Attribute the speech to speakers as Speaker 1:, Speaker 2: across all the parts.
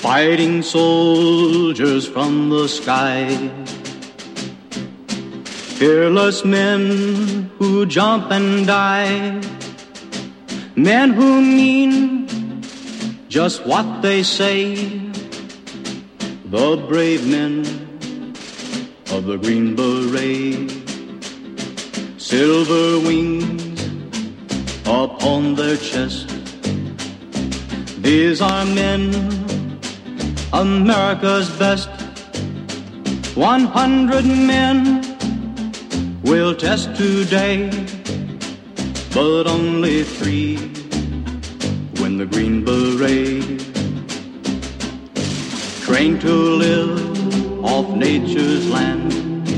Speaker 1: Fighting soldiers from the sky, fearless men who jump and die, men who mean just what they say, the brave men of the Green Beret, silver wings upon their chest. These are men, America's best. 100 men will test today, but only 3 win the Green Beret. Trained to live off nature's land,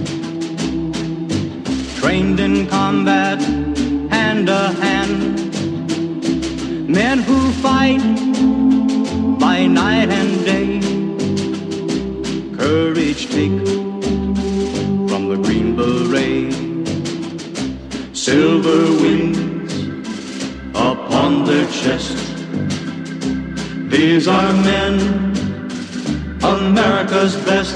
Speaker 1: trained in combat hand to hand, men who fight by night and day, courage take from the Green Beret, silver wings upon their chest. These are men, America's best.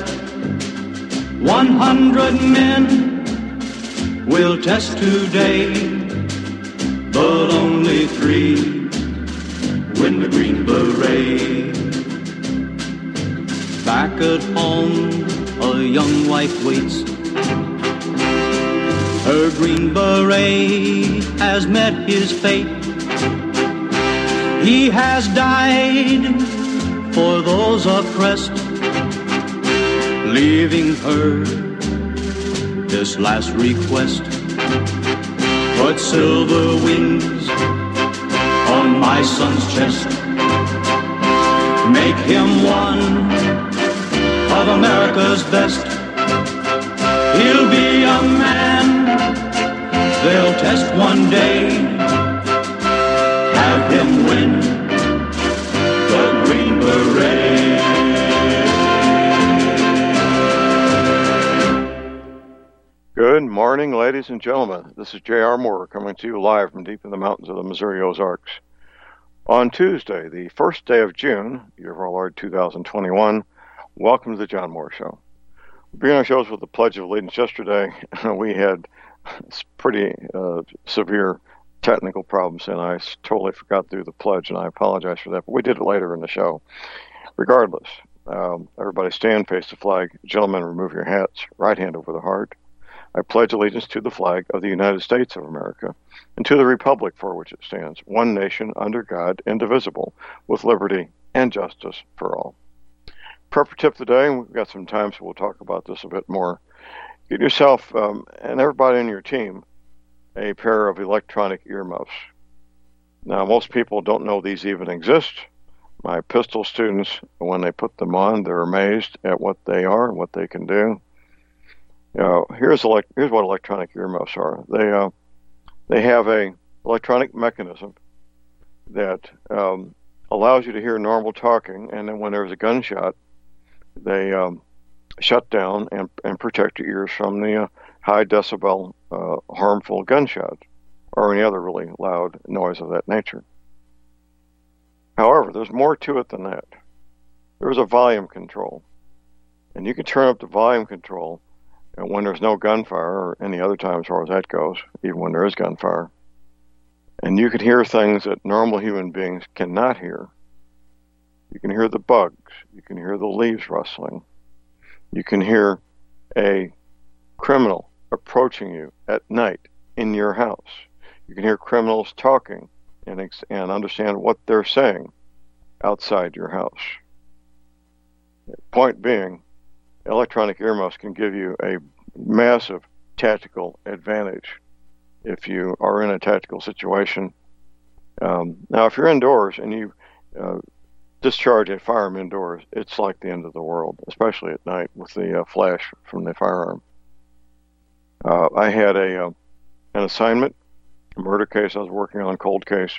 Speaker 1: 100 men will test today, but only 3 win the Green Beret. Back at home, a young wife waits. Her Green Beret has met his fate. He has died for those oppressed, leaving her this last request. Put silver wings on my son's chest. Make him one of America's best. He'll be a man they'll test one day. Have him win the Green Beret.
Speaker 2: Good morning, ladies and gentlemen. This is J.R. Moore coming to you live from deep in the mountains of the Missouri Ozarks. On Tuesday, the first day of June, year of our Lord 2021, welcome to the John Moore Show. We began our shows with the Pledge of Allegiance yesterday. We had pretty severe technical problems, and I totally forgot to do the pledge, and I apologize for that, but we did it later in the show. Regardless, everybody stand, face the flag. Gentlemen, remove your hats, right hand over the heart. I pledge allegiance to the flag of the United States of America and to the republic for which it stands, one nation under God, indivisible, with liberty and justice for all. Prepper tip today, and we've got some time, so we'll talk about this a bit more. Get yourself and everybody on your team a pair of electronic earmuffs. Now, most people don't know these even exist. My pistol students, when they put them on, they're amazed at what they are and what they can do. Here's what electronic earmuffs are. They have a electronic mechanism that allows you to hear normal talking, and then when there's a gunshot, they shut down and protect your ears from the high decibel harmful gunshot or any other really loud noise of that nature. However, there's more to it than that. There's a volume control, and you can turn up the volume control when there's no gunfire or any other time as far as that goes, even when there is gunfire. And you can hear things that normal human beings cannot hear. You can hear the bugs. You can hear the leaves rustling. You can hear a criminal approaching you at night in your house. You can hear criminals talking and understand what they're saying outside your house. Point being, electronic earmuffs can give you a massive tactical advantage if you are in a tactical situation. Now, if you're indoors and you discharge a firearm indoors, it's like the end of the world, especially at night with the flash from the firearm. I had an assignment, a murder case I was working on, cold case.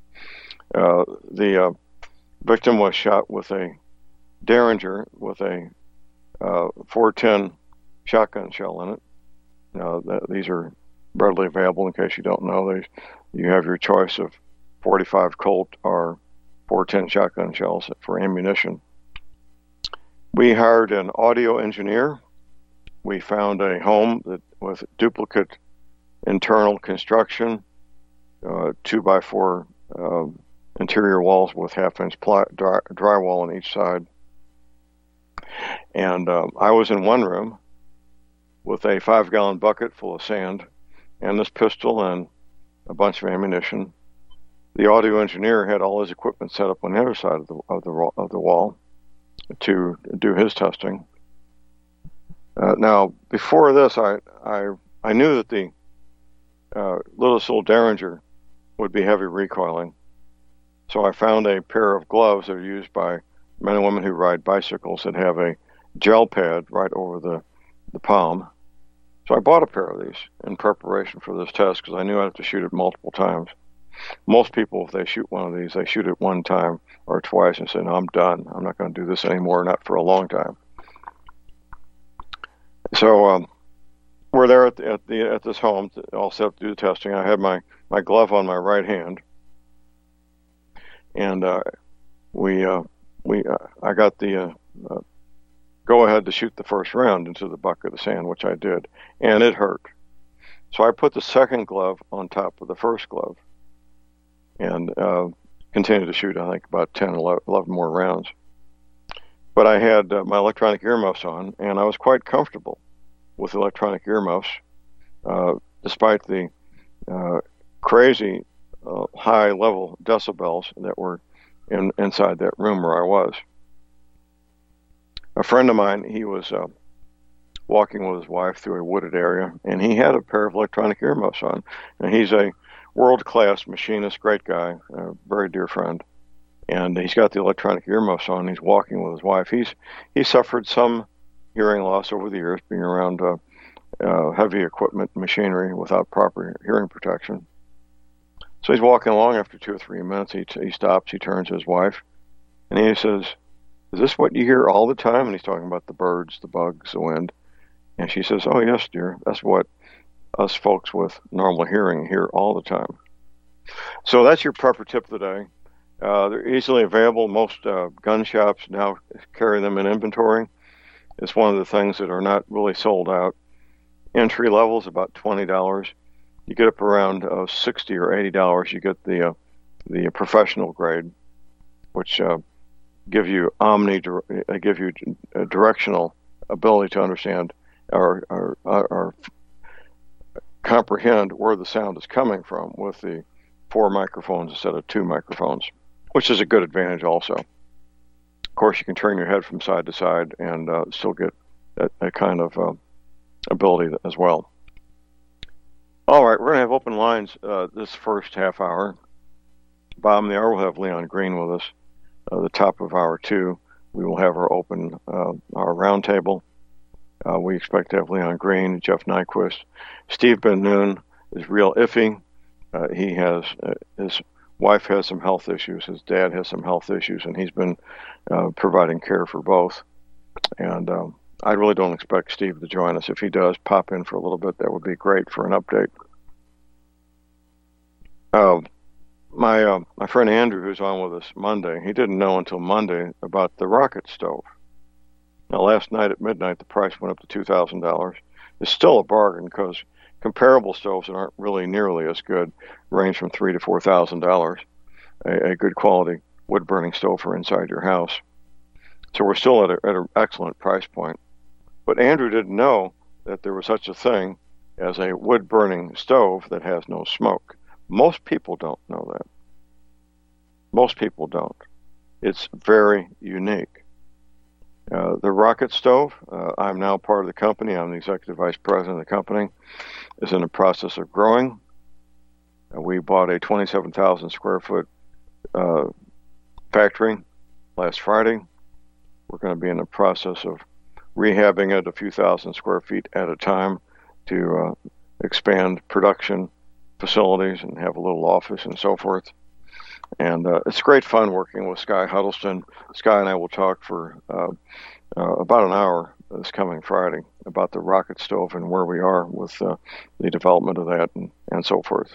Speaker 2: The victim was shot with a Derringer with a 410 shotgun shell in it. These are readily available in case you don't know. You have your choice of 45 Colt or 410 shotgun shells for ammunition. We hired an audio engineer. We found a home that with duplicate internal construction, 2x4 interior walls with half-inch drywall on each side. And I was in one room with a 5-gallon bucket full of sand and this pistol and a bunch of ammunition. The audio engineer had all his equipment set up on the other side of the wall to do his testing. Now, before this, I knew that the Little Derringer would be heavy recoiling, so I found a pair of gloves that are used by men and women who ride bicycles that have a gel pad right over the palm. So I bought a pair of these in preparation for this test because I knew I'd have to shoot it multiple times. Most people, if they shoot one of these, they shoot it one time or twice and say, no, I'm done. I'm not going to do this anymore, not for a long time. So we're there at this home, all set up to do the testing. I had my glove on my right hand, and I got the go ahead to shoot the first round into the bucket of sand, which I did, and it hurt. So I put the second glove on top of the first glove and continued to shoot, I think, about 10, 11 more rounds. But I had my electronic earmuffs on, and I was quite comfortable with electronic earmuffs, despite the crazy high-level decibels that were inside that room where I was. A friend of mine, he was walking with his wife through a wooded area, and he had a pair of electronic earmuffs on. And he's a world-class machinist, great guy, a very dear friend. And he's got the electronic earmuffs on. He's walking with his wife. He suffered some hearing loss over the years, being around heavy equipment, machinery without proper hearing protection. So he's walking along. After 2 or 3 minutes, he stops. He turns to his wife, and he says, "Is this what you hear all the time?" And he's talking about the birds, the bugs, the wind. And she says, "Oh, yes, dear. That's what us folks with normal hearing hear all the time." So that's your prepper tip today. They're easily available. Most gun shops now carry them in inventory. It's one of the things that are not really sold out. Entry level is about $20. You get up around $60 or $80. You get the professional grade, which give you a directional ability to understand or comprehend where the sound is coming from with the 4 microphones instead of 2 microphones, which is a good advantage also. Of course, you can turn your head from side to side and still get that kind of ability as well. All right, we're going to have open lines this first half hour. Bottom of the hour, we'll have Leon Green with us. The top of hour 2, we will have our open our roundtable. We expect to have Leon Green, Jeff Nyquist. Steve Ben Noon is real iffy. He has his wife has some health issues. His dad has some health issues, and he's been providing care for both. And I really don't expect Steve to join us. If he does pop in for a little bit, that would be great for an update. My friend Andrew, who's on with us Monday, he didn't know until Monday about the rocket stove. Now, last night at midnight, the price went up to $2,000. It's still a bargain because comparable stoves that aren't really nearly as good range from $3,000 to $4,000. A good quality wood-burning stove for inside your house. So we're still at an excellent price point. But Andrew didn't know that there was such a thing as a wood-burning stove that has no smoke. Most people don't know that. Most people don't. It's very unique. The rocket stove, I'm now part of the company. I'm the executive vice president of the company. Is in the process of growing. We bought a 27,000 square foot factory last Friday. We're going to be in the process of rehabbing it a few thousand square feet at a time to expand production facilities and have a little office and so forth. And it's great fun working with Sky Huddleston. Sky and I will talk for about an hour this coming Friday about the rocket stove and where we are with the development of that and so forth.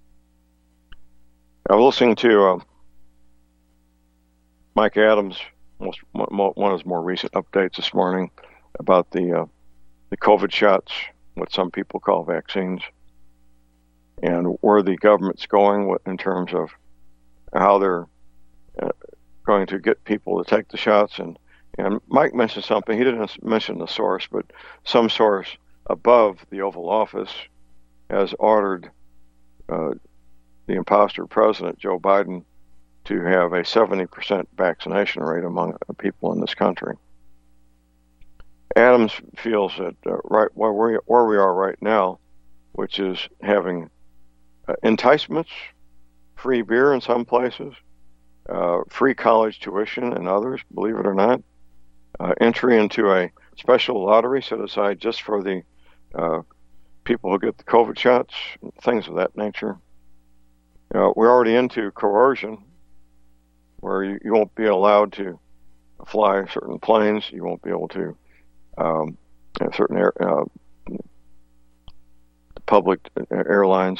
Speaker 2: I was listening to Mike Adams one of his more recent updates this morning about the COVID shots, what some people call vaccines, and where the government's going in terms of how they're going to get people to take the shots. And Mike mentioned something. He didn't mention the source, but some source above the Oval Office has ordered the imposter president, Joe Biden, to have a 70% vaccination rate among people in this country. Adams feels that right where we are right now, which is having enticements, free beer in some places, free college tuition in others, believe it or not, entry into a special lottery set aside just for the people who get the COVID shots, things of that nature. We're already into coercion, where you won't be allowed to fly certain planes, you won't be able to certain public airlines,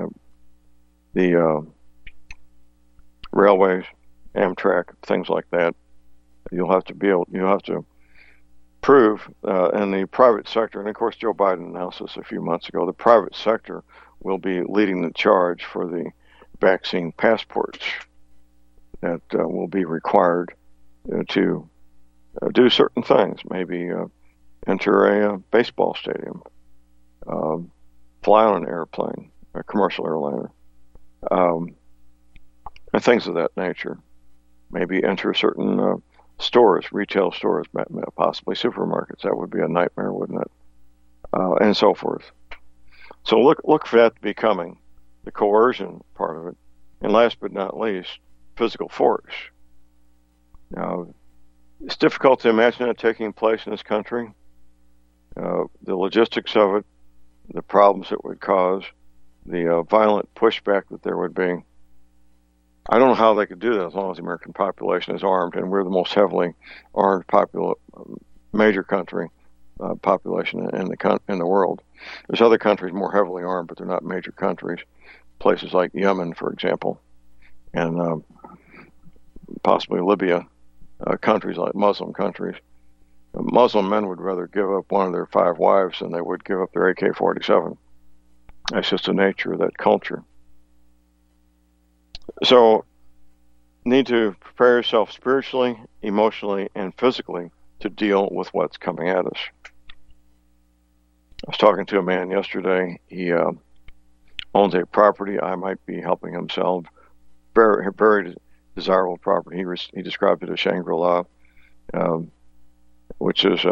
Speaker 2: the railways, Amtrak, things like that. You'll have to prove in the private sector, and of course Joe Biden announced this a few months ago, the private sector will be leading the charge for the vaccine passports that will be required to do certain things, maybe enter a baseball stadium, fly on an airplane, a commercial airliner, and things of that nature. Maybe enter certain stores, retail stores, possibly supermarkets. That would be a nightmare, wouldn't it? And so forth. So look for that to be coming, the coercion part of it. And last but not least, physical force. Now, it's difficult to imagine that taking place in this country. The logistics of it, the problems it would cause, the violent pushback that there would be. I don't know how they could do that as long as the American population is armed, and we're the most heavily armed major country population in the world. There's other countries more heavily armed, but they're not major countries. Places like Yemen, for example, and possibly Libya, countries like Muslim countries. Muslim men would rather give up one of their 5 wives than they would give up their AK-47. That's just the nature of that culture. So, need to prepare yourself spiritually, emotionally, and physically to deal with what's coming at us. I was talking to a man yesterday. He owns a property. I might be helping him sell. Very, very desirable property. He described it as Shangri-La, which is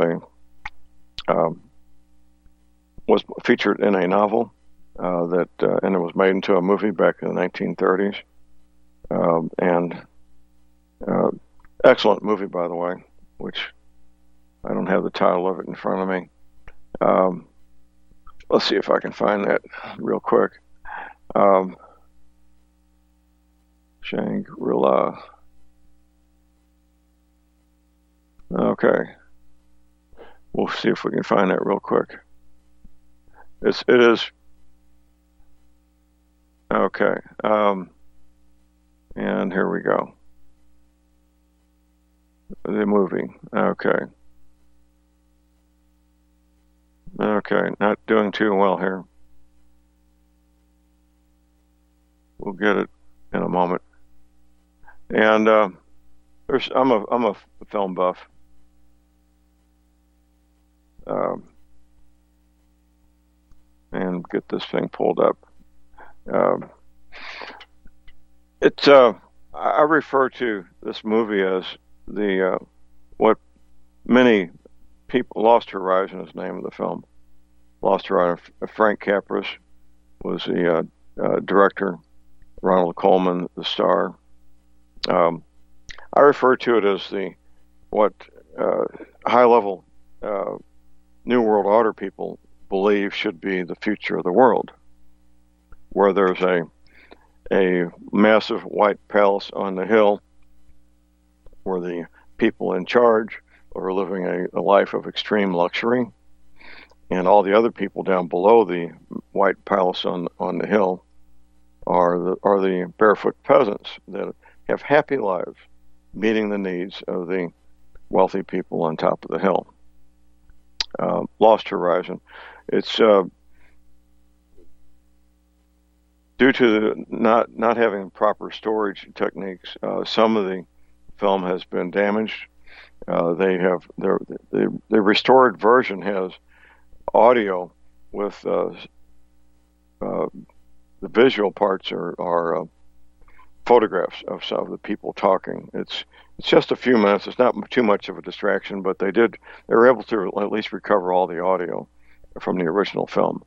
Speaker 2: was featured in a novel and it was made into a movie back in the 1930s. Excellent movie, by the way, which I don't have the title of it in front of me. Let's see if I can find that real quick. Shangri-La. Okay. We'll see if we can find that real quick. It is. Okay. And here we go. The movie. Okay. Okay, not doing too well here. We'll get it in a moment. And I'm a film buff. And get this thing pulled up. I refer to this movie as the what many people. Lost Horizon is the name of the film. Lost Horizon. Frank Capra was the director. Ronald Colman, the star. I refer to it as what high-level New World Order people believe should be the future of the world, where there's a massive white palace on the hill where the people in charge are living a life of extreme luxury, and all the other people down below the white palace on the hill are the barefoot peasants that have happy lives, meeting the needs of the wealthy people on top of the hill. Lost Horizon. It's due to the not having proper storage techniques. Some of the film has been damaged. The restored version has audio with the visual parts are photographs of some of the people talking. It's just a few minutes. It's not too much of a distraction, but they were able to at least recover all the audio from the original film.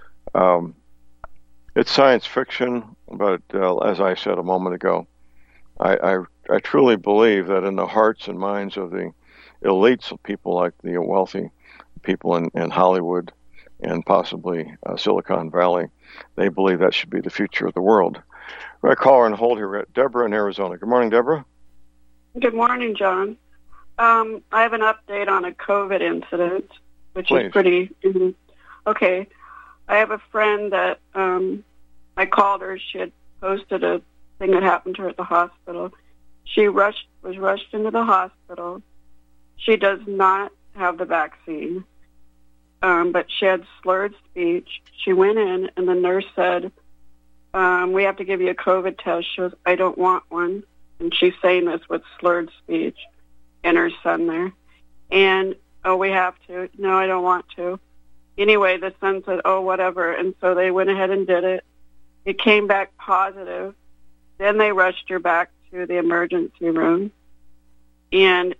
Speaker 2: It's science fiction, but as I said a moment ago, I truly believe that in the hearts and minds of the elites, of people like the wealthy people in Hollywood and possibly Silicon Valley, they believe that should be the future of the world. We're going to call her and hold here at Deborah in Arizona. Good morning, Deborah.
Speaker 3: Good morning, John. I have an update on a COVID incident, which
Speaker 2: Please.
Speaker 3: is pretty... Okay. I have a friend that I called her. She had posted a thing that happened to her at the hospital. She was rushed into the hospital. She does not have the vaccine, but she had slurred speech. She went in, and the nurse said, we have to give you a COVID test. She goes, I don't want one. And she's saying this with slurred speech and her son there. And, we have to. No, I don't want to. Anyway, the son said, whatever. And so they went ahead and did it. It came back positive. Then they rushed her back to the emergency room. And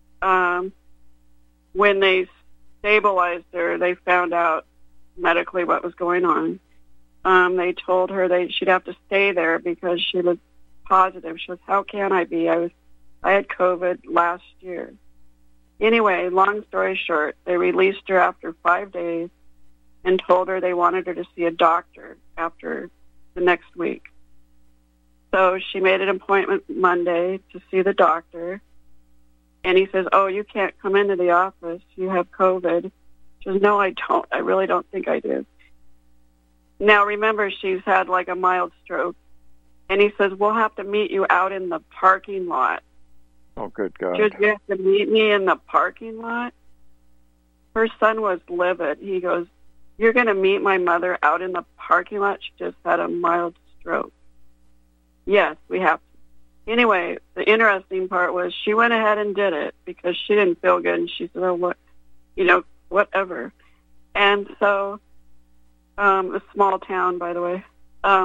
Speaker 3: when they stabilized her, they found out medically what was going on. They told her she'd have to stay there because she was positive. She goes, how can I be? I had COVID last year. Anyway, long story short, they released her after 5 days and told her they wanted her to see a doctor after the next week. So she made an appointment Monday to see the doctor. And he says, you can't come into the office. You have COVID. She says, no, I don't. I really don't think I do. Now, remember, she's had like a mild stroke. And he says, we'll have to meet you out in the parking lot.
Speaker 2: Oh, good God.
Speaker 3: She goes, you have to meet me in the parking lot? Her son was livid. He goes, you're going to meet my mother out in the parking lot? She just had a mild stroke. Yes, we have to. Anyway, the interesting part was she went ahead and did it because she didn't feel good. And she said, whatever. And so, a small town, by the way.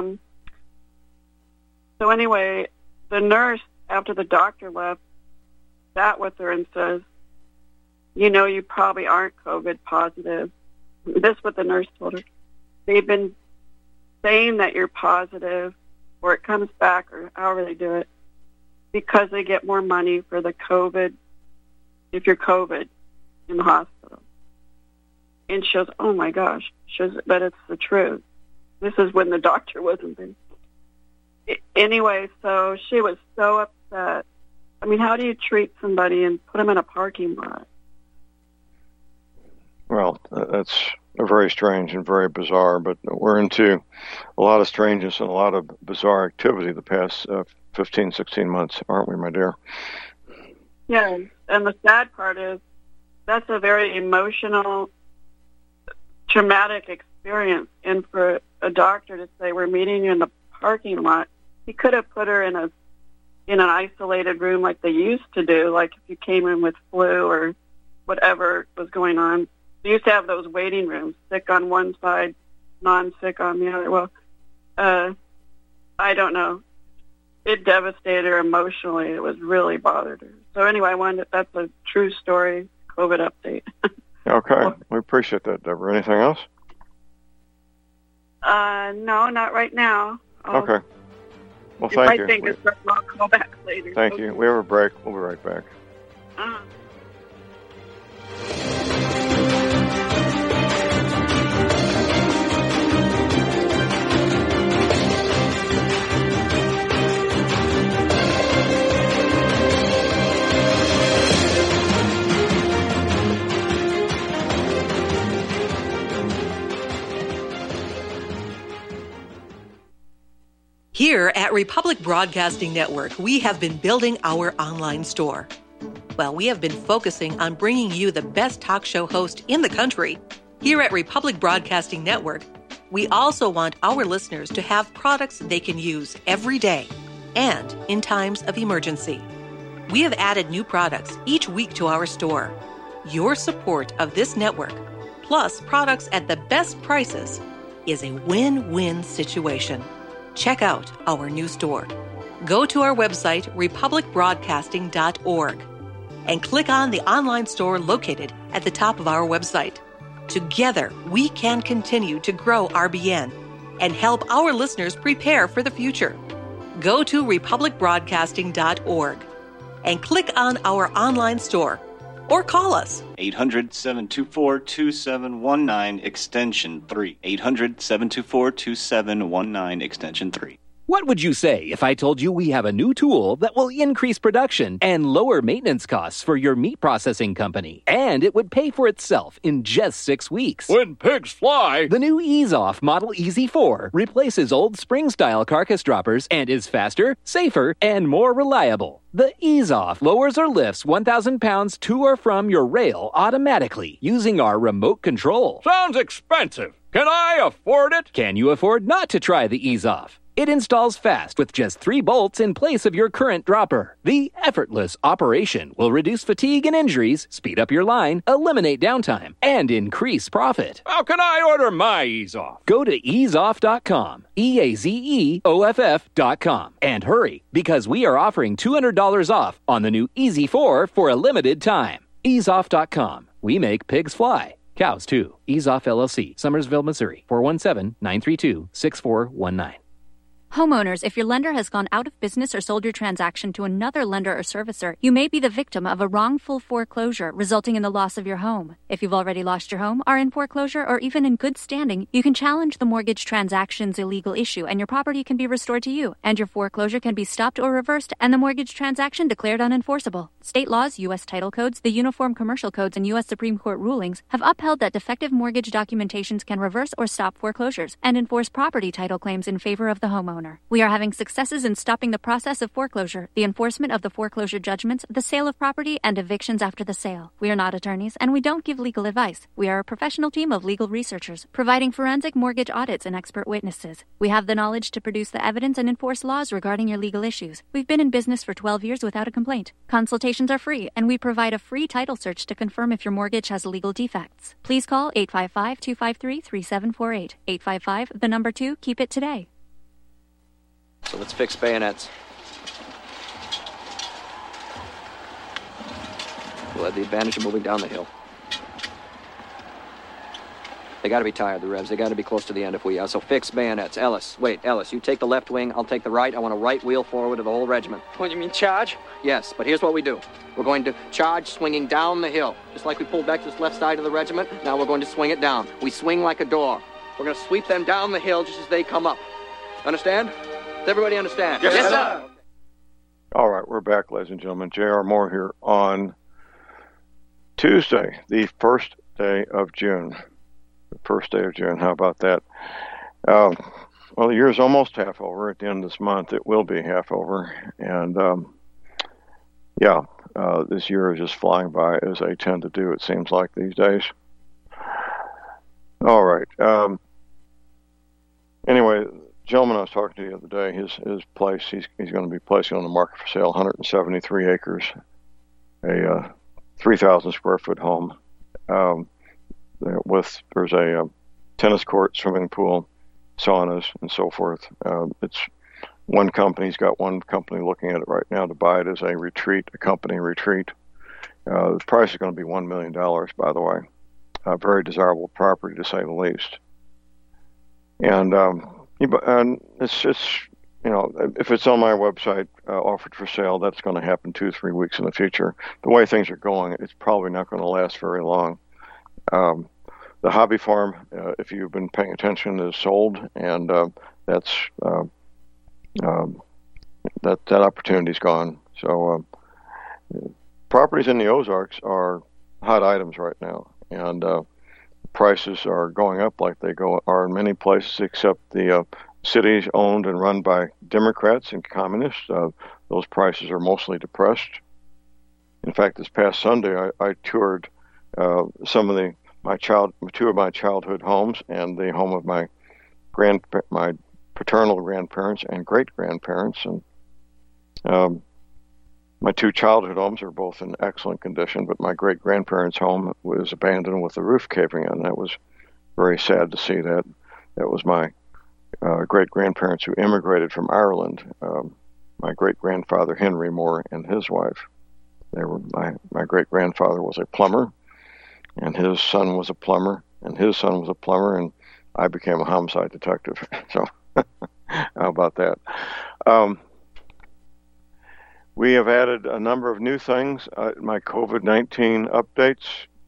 Speaker 3: So anyway, the nurse, after the doctor left, sat with her and says, you probably aren't COVID positive. This is what the nurse told her. They've been saying that you're positive, or it comes back, or however they do it, because they get more money for the COVID, if you're COVID in the hospital. And she goes, oh my gosh. She goes, but it's the truth. This is when the doctor wasn't there. Anyway, so she was so upset. I mean, how do you treat somebody and put them in a parking lot?
Speaker 2: Well, that's very strange and very bizarre, but we're into a lot of strangeness and a lot of bizarre activity the past 15, 16 months, aren't we, my dear?
Speaker 3: Yeah, and the sad part is that's a very emotional, traumatic experience. And for a doctor to say, we're meeting you in the parking lot, he could have put her in an isolated room like they used to do, like if you came in with flu or whatever was going on. They used to have those waiting rooms, sick on one side, non-sick on the other. Well, I don't know. It devastated her emotionally. It was really bothered her. So anyway, that's a true story COVID update.
Speaker 2: Okay. We appreciate that, Deborah. Anything else?
Speaker 3: No, not right now.
Speaker 2: Okay. Well, thank you.
Speaker 3: If I think it's something, I'll call back later.
Speaker 2: Thank you. We have a break. We'll be right back.
Speaker 3: Uh-huh.
Speaker 4: Here at Republic Broadcasting Network, we have been building our online store. Well, we have been focusing on bringing you the best talk show host in the country. Here at Republic Broadcasting Network, we also want our listeners to have products they can use every day and in times of emergency. We have added new products each week to our store. Your support of this network, plus products at the best prices, is a win-win situation. Check out our new store. Go to our website, republicbroadcasting.org, and click on the online store located at the top of our website. Together, we can continue to grow RBN and help our listeners prepare for the future. Go to republicbroadcasting.org and click on our online store or call us.
Speaker 5: 800-724-2719, extension 3. 800-724-2719, extension 3.
Speaker 6: What would you say if I told you we have a new tool that will increase production and lower maintenance costs for your meat processing company? And it would pay for itself in just 6 weeks.
Speaker 7: When pigs fly!
Speaker 6: The new EaseOff Model EZ4 replaces old spring-style carcass droppers and is faster, safer, and more reliable. The EaseOff lowers or lifts 1,000 pounds to or from your rail automatically using our remote control.
Speaker 7: Sounds expensive. Can I afford it?
Speaker 6: Can you afford not to try the EaseOff? It installs fast with just 3 bolts in place of your current dropper. The effortless operation will reduce fatigue and injuries, speed up your line, eliminate downtime, and increase profit.
Speaker 7: How can I order my EaseOff?
Speaker 6: Go to easeoff.com, EAZEOFF.com, and hurry, because we are offering $200 off on the new EZ4 for a limited time. Easeoff.com. We make pigs fly. Cows, too. EaseOff LLC, Summersville, Missouri, 417-932-6419.
Speaker 8: Homeowners, if your lender has gone out of business or sold your transaction to another lender or servicer, you may be the victim of a wrongful foreclosure resulting in the loss of your home. If you've already lost your home, are in foreclosure, or even in good standing, you can challenge the mortgage transaction's illegal issue and your property can be restored to you, and your foreclosure can be stopped or reversed and the mortgage transaction declared unenforceable. State laws, U.S. title codes, the Uniform Commercial Codes, and U.S. Supreme Court rulings have upheld that defective mortgage documentations can reverse or stop foreclosures and enforce property title claims in favor of the homeowner. We are having successes in stopping the process of foreclosure, the enforcement of the foreclosure judgments, the sale of property, and evictions after the sale. We are not attorneys, and we don't give legal advice. We are a professional team of legal researchers, providing forensic mortgage audits and expert witnesses. We have the knowledge to produce the evidence and enforce laws regarding your legal issues. We've been in business for 12 years without a complaint. Consultations are free, and we provide a free title search to confirm if your mortgage has legal defects. Please call 855-253-3748. 855, the number 2, keep it today.
Speaker 9: So let's fix bayonets. We'll have the advantage of moving down the hill. They got to be tired, the revs. They got to be close to the end if we are. So fix bayonets. Ellis, you take the left wing, I'll take the right. I want a right wheel forward of the whole regiment.
Speaker 10: What, you mean charge?
Speaker 9: Yes, but here's what we do. We're going to charge swinging down the hill. Just like we pulled back to this left side of the regiment, now we're going to swing it down. We swing like a door. We're going to sweep them down the hill just as they come up. Understand? Does everybody understand?
Speaker 10: Yes, sir.
Speaker 2: All right, we're back, ladies and gentlemen. J.R. Moore here on Tuesday, the first day of June. The first day of June, how about that? Well, the year's almost half over. At the end of this month, it will be half over. And, this year is just flying by, as they tend to do, it seems like, these days. All right. Anyway, gentleman I was talking to the other day, his place, he's going to be placing on the market for sale 173 acres, a 3,000 square foot home. There's a tennis court, swimming pool, saunas, and so forth. It's one company. He's got one company looking at it right now to buy it as a company retreat. The price is going to be $1 million, by the way. A very desirable property, to say the least. And it's if it's on my website, offered for sale, that's going to happen 2-3 weeks in the future. The way things are going, it's probably not going to last very long. The hobby farm, if you've been paying attention, is sold, and that opportunity's gone. So properties in the Ozarks are hot items right now, and prices are going up like they are in many places, except the cities owned and run by Democrats and communists, those prices are mostly depressed. In fact, this past Sunday, I toured some of two of my childhood homes and the home of my paternal grandparents and great grandparents, and my two childhood homes are both in excellent condition, but my great grandparents' home was abandoned with the roof caving in. That was very sad to see that. That was my great grandparents who immigrated from Ireland. My great grandfather Henry Moore and his wife. They were my great grandfather was a plumber, and his son was a plumber, and his son was a plumber, and I became a homicide detective. So how about that? We have added a number of new things. My COVID-19 updates.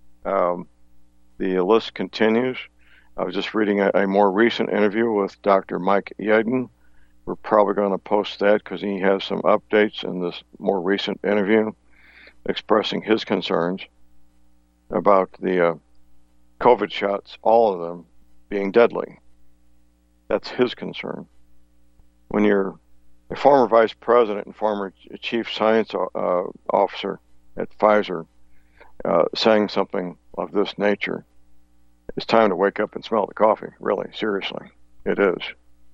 Speaker 2: The list continues. I was just reading a more recent interview with Dr. Mike Yeadon. We're probably going to post that because he has some updates in this more recent interview expressing his concerns about the COVID shots, all of them being deadly. That's his concern. When you're a former vice president and former chief science officer at Pfizer saying something of this nature, it's time to wake up and smell the coffee, really, seriously. It is.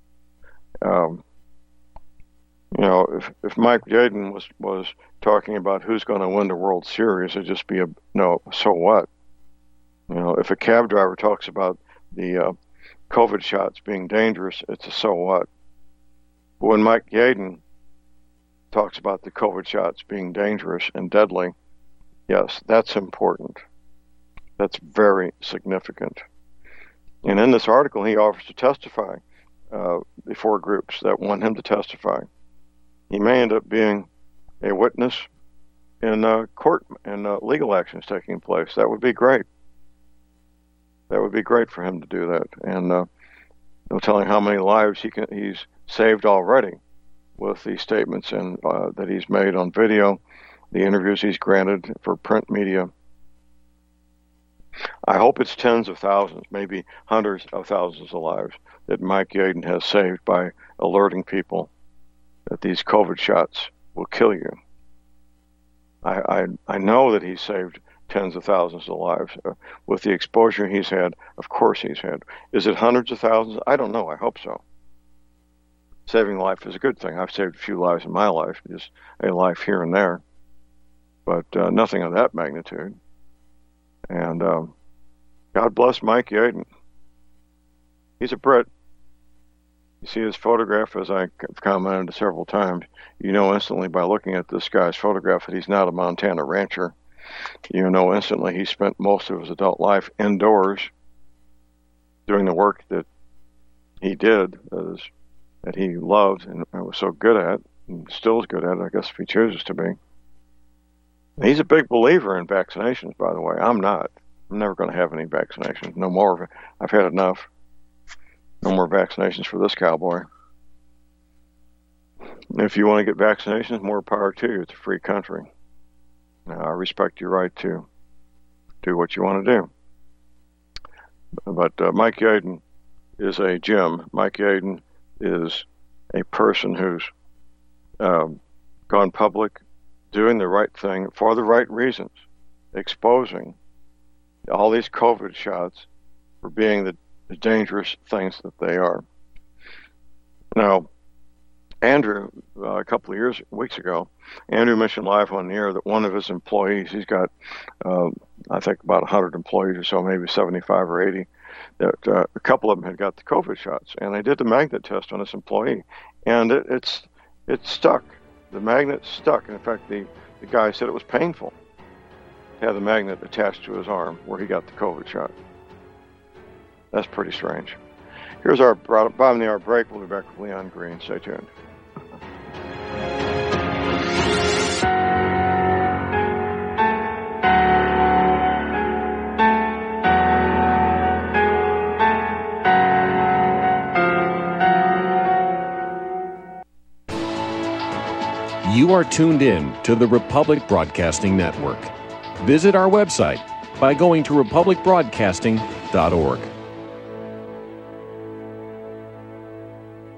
Speaker 2: If Mike Yeadon was talking about who's going to win the World Series, it'd just be so what? If a cab driver talks about the COVID shots being dangerous, it's a so what? But when Mike Yeadon talks about the COVID shots being dangerous and deadly, yes, that's important. That's very significant. And in this article, he offers to testify before groups that want him to testify. He may end up being a witness in court and legal actions taking place. That would be great. That would be great for him to do that. And no telling how many lives he's saved already with the statements that he's made on video, the interviews he's granted for print media. I hope it's tens of thousands, maybe hundreds of thousands of lives that Mike Yeadon has saved by alerting people that these COVID shots will kill you. I know that he's saved tens of thousands of lives with the exposure he's had. Of course he's had. Is it hundreds of thousands? I don't know. I hope so. Saving life is a good thing. I've saved a few lives in my life, just a life here and there, but nothing of that magnitude. And God bless Mike Yeadon. He's a Brit. You see his photograph, as I've commented several times, you know instantly by looking at this guy's photograph that he's not a Montana rancher. You know instantly he spent most of his adult life indoors doing the work that he did, that he loved and was so good at, and still is good at, I guess, if he chooses to be. He's a big believer in vaccinations, by the way. I'm not. I'm never going to have any vaccinations. No more. I've had enough. No more vaccinations for this cowboy. If you want to get vaccinations, more power to you. It's a free country. I respect your right to do what you want to do. But Mike Yeadon is a gem. Mike Yeadon is a person who's gone public, doing the right thing for the right reasons, exposing all these COVID shots for being the dangerous things that they are. Now, Andrew, a couple of weeks ago, Andrew mentioned live on the air that one of his employees, he's got, I think about 100 employees or so, maybe 75 or 80, that a couple of them had got the COVID shots, and they did the magnet test on this employee, and it stuck. The magnet stuck. In fact, the guy said it was painful to have the magnet attached to his arm where he got the COVID shot. That's pretty strange. Here's our bottom of the hour break. We'll be back with Leon Green. Stay tuned.
Speaker 10: You are tuned in to the Republic Broadcasting Network. Visit our website by going to republicbroadcasting.org.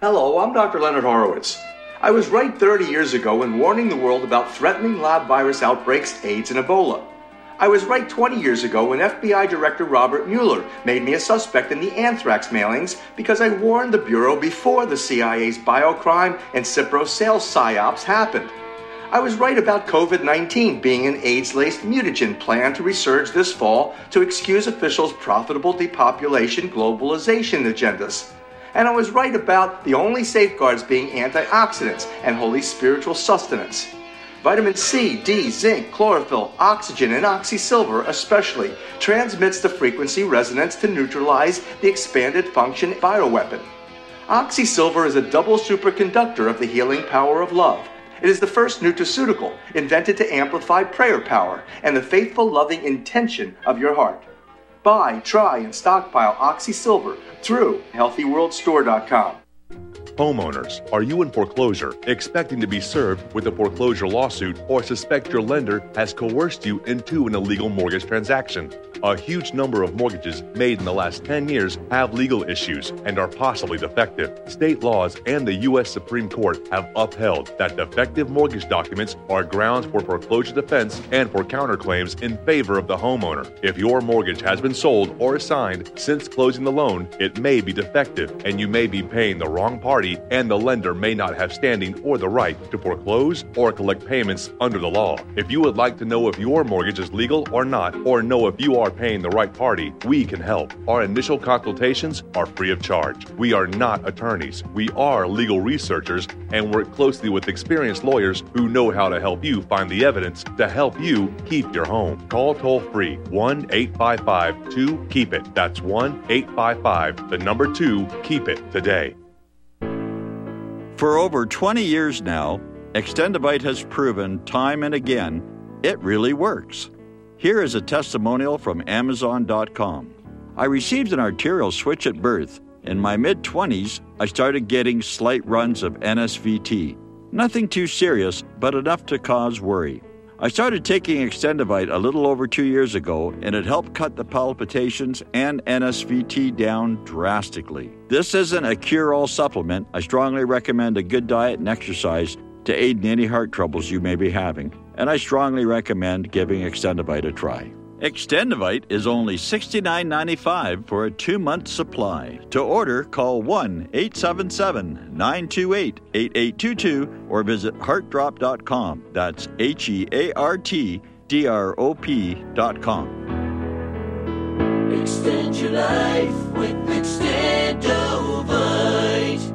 Speaker 11: Hello, I'm Dr. Leonard Horowitz. I was right 30 years ago in warning the world about threatening lab virus outbreaks, AIDS, and Ebola. I was right 20 years ago when FBI Director Robert Mueller made me a suspect in the anthrax mailings because I warned the Bureau before the CIA's biocrime and Cipro sales psyops happened. I was right about COVID-19 being an AIDS-laced mutagen planned to resurge this fall to excuse officials' profitable depopulation globalization agendas. And I was right about the only safeguards being antioxidants and holy spiritual sustenance. Vitamin C, D, zinc, chlorophyll, oxygen, and oxysilver especially transmits the frequency resonance to neutralize the expanded function bioweapon. Oxysilver is a double superconductor of the healing power of love. It is the first nutraceutical invented to amplify prayer power and the faithful, loving intention of your heart. Buy, try, and stockpile Oxysilver through HealthyWorldStore.com.
Speaker 12: Homeowners, are you in foreclosure, expecting to be served with a foreclosure lawsuit, or suspect your lender has coerced you into an illegal mortgage transaction? A huge number of mortgages made in the last 10 years have legal issues and are possibly defective. State laws and the U.S. Supreme Court have upheld that defective mortgage documents are grounds for foreclosure defense and for counterclaims in favor of the homeowner. If your mortgage has been sold or assigned since closing the loan, it may be defective and you may be paying the wrong party, and the lender may not have standing or the right to foreclose or collect payments under the law. If you would like to know if your mortgage is legal or not, or know if you are paying the right party, we can help. Our initial consultations are free of charge. We are not attorneys. We are legal researchers and work closely with experienced lawyers who know how to help you find the evidence to help you keep your home. Call toll-free 1-855-2-KEEP-IT. That's 1-855-2-KEEP-IT today.
Speaker 13: For over 20 years now, Extendivite has proven time and again it really works. Here is a testimonial from Amazon.com. I received an arterial switch at birth. In my mid-20s, I started getting slight runs of NSVT. Nothing too serious, but enough to cause worry. I started taking Extendivite a little over 2 years ago, and it helped cut the palpitations and NSVT down drastically. This isn't a cure-all supplement. I strongly recommend a good diet and exercise to aid in any heart troubles you may be having, and I strongly recommend giving Extendivite a try. Extendivite is only $69.95 for a 2-month supply. To order, call 1-877-928-8822 or visit heartdrop.com. That's HEARTDROP.com.
Speaker 1: Extend your life with Extendivite.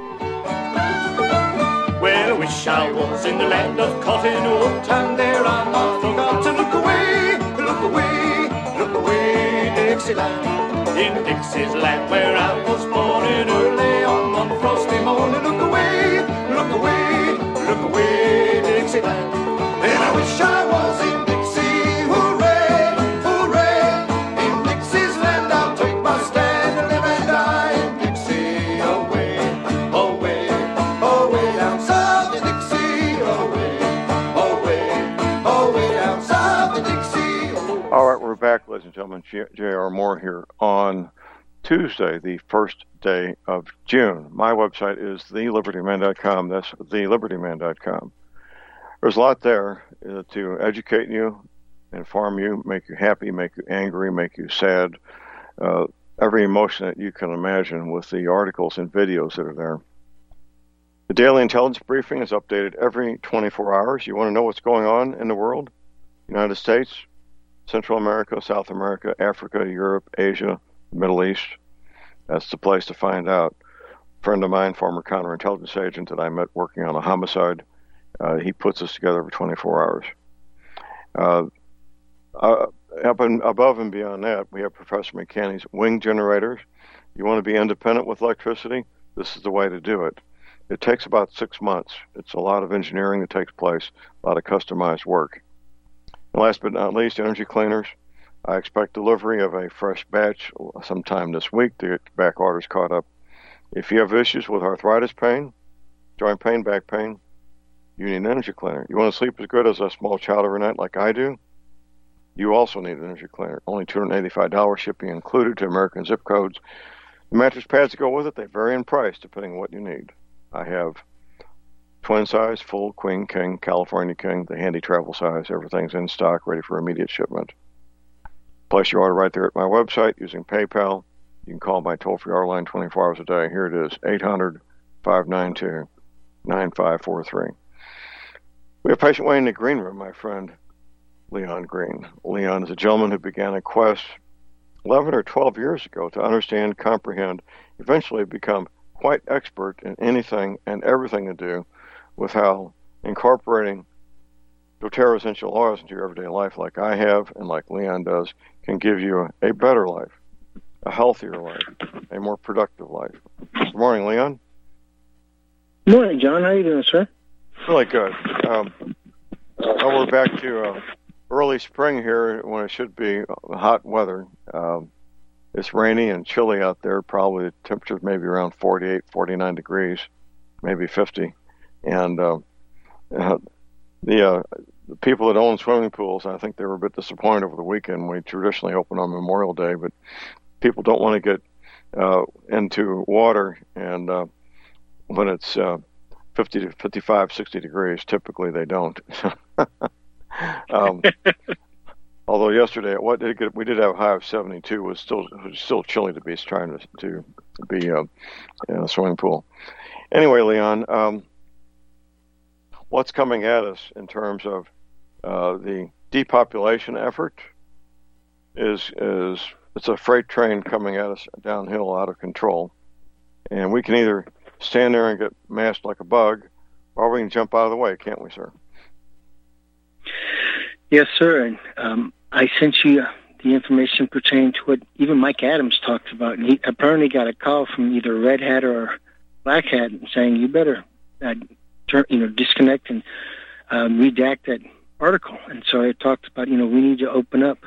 Speaker 1: Well, I wish I was in the land of cotton wool, and there I forgot to look away, look away, look away, Dixieland. In Dixie's land where I was born in early on one frosty morning. Look away, look away, look away, Dixieland. And I wish I was in Dixie, hooray, hooray. In Dixie's land I'll take my stand and live and die in Dixie. Away, away, away down south in Dixie. Away, away, away down south in Dixie.
Speaker 2: All right, we're back, ladies and gentlemen. J.R. Moore here on Tuesday, the first day of June. My website is thelibertyman.com. That's thelibertyman.com. There's a lot there to educate you, inform you, make you happy, make you angry, make you sad, every emotion that you can imagine with the articles and videos that are there. The Daily Intelligence Briefing is updated every 24 hours. You want to know what's going on in the world? United States, Central America, South America, Africa, Europe, Asia, Middle East. That's the place to find out. A friend of mine, former counterintelligence agent that I met working on a homicide, he puts this together for 24 hours. Above and beyond that, we have Professor McCanney's wing generators. You want to be independent with electricity? This is the way to do it. It takes about 6 months. It's a lot of engineering that takes place, a lot of customized work. And last but not least, energy cleaners. I expect delivery of a fresh batch sometime this week to get back orders caught up. If you have issues with arthritis pain, joint pain, back pain, you need an energy cleaner. You want to sleep as good as a small child every night like I do? You also need an energy cleaner. Only $285, shipping included to American zip codes. The mattress pads that go with it, they vary in price depending on what you need. I have twin size, full, queen, king, California king, the handy travel size. Everything's in stock, ready for immediate shipment. Place your order right there at my website using PayPal. You can call my toll-free hour line 24 hours a day. Here it is, 800-592-9543. We have a patient waiting in the green room, my friend Leon Green. Leon is a gentleman who began a quest 11 or 12 years ago to understand, comprehend, eventually become quite expert in anything and everything to do with how incorporating doTERRA essential oils into your everyday life, like I have and like Leon does, can give you a better life, a healthier life, a more productive life. Good morning, Leon.
Speaker 14: Good morning, John. How are you doing, sir?
Speaker 2: Really good. We're back to early spring here when it should be hot weather. It's rainy and chilly out there. Probably the temperature's maybe around 48, 49 degrees, maybe 50. And the people that own swimming pools, I think they were a bit disappointed over the weekend. We traditionally open on Memorial Day, but people don't want to get into water, and when it's 50 to 55, 60 degrees, typically they don't. Although yesterday, we did have a high of 72. It was still chilly to be trying to be in a swimming pool. Anyway, Leon, what's coming at us in terms of the depopulation effort is it's a freight train coming at us downhill out of control, and we can either stand there and get mashed like a bug, or we can jump out of the way, can't we, sir?
Speaker 14: Yes, sir. And I sent you the information pertaining to what even Mike Adams talked about. And he apparently got a call from either Red Hat or Black Hat saying, you better disconnect and redact that article. And so I talked about, we need to open up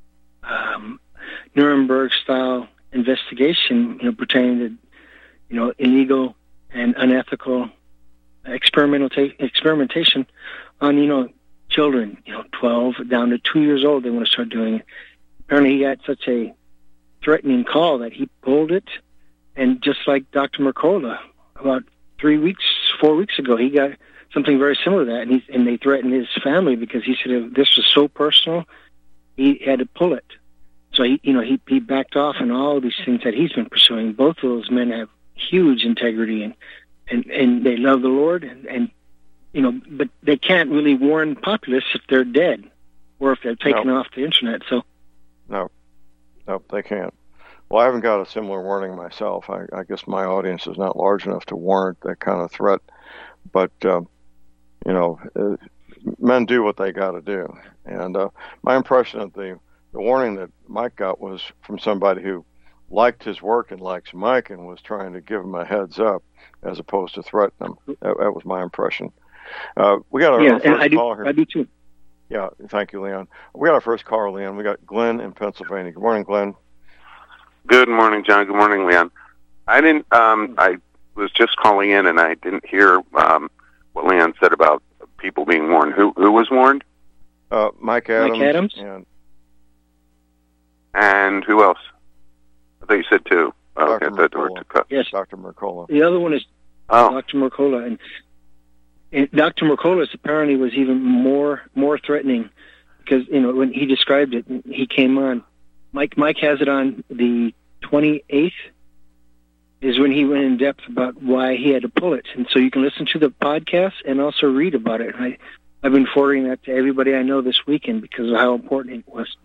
Speaker 14: Nuremberg-style investigation, pertaining to, illegal and unethical experimentation on, children, 12 down to 2 years old. They want to start doing it. Apparently he got such a threatening call that he pulled it. And just like Dr. Mercola, about 4 weeks ago, he got something very similar to that. And they threatened his family because he said if this was so personal, he had to pull it. So he backed off on all of these things that he's been pursuing. Both of those men have huge integrity and they love the Lord and but they can't really warn populace if they're dead or if they're taken off the internet. So
Speaker 2: no, they can't. Well, I haven't got a similar warning myself. I guess my audience is not large enough to warrant that kind of threat. But men do what they got to do. And my impression of the warning that Mike got was from somebody who liked his work and likes Mike and was trying to give him a heads up as opposed to threaten him. That was my impression. We got our first caller here.
Speaker 14: I do too.
Speaker 2: Yeah, thank you, Leon. We got our first caller, Leon. We got Glenn in Pennsylvania. Good morning, Glenn.
Speaker 15: Good morning, John. Good morning, Leon. I was just calling in and I didn't hear what Leon said about people being warned. Who was warned?
Speaker 2: Mike Adams.
Speaker 14: Mike Adams?
Speaker 15: And who else? I thought you said two.
Speaker 2: Dr. Mercola.
Speaker 14: Yes.
Speaker 2: Dr. Mercola.
Speaker 14: The other one is Dr. Mercola. And Dr. Mercola apparently was even more threatening because, when he described it, he came on. Mike has it on the 28th is when he went in depth about why he had to pull it. And so you can listen to the podcast and also read about it. And I've been forwarding that to everybody I know this weekend because of how important it was.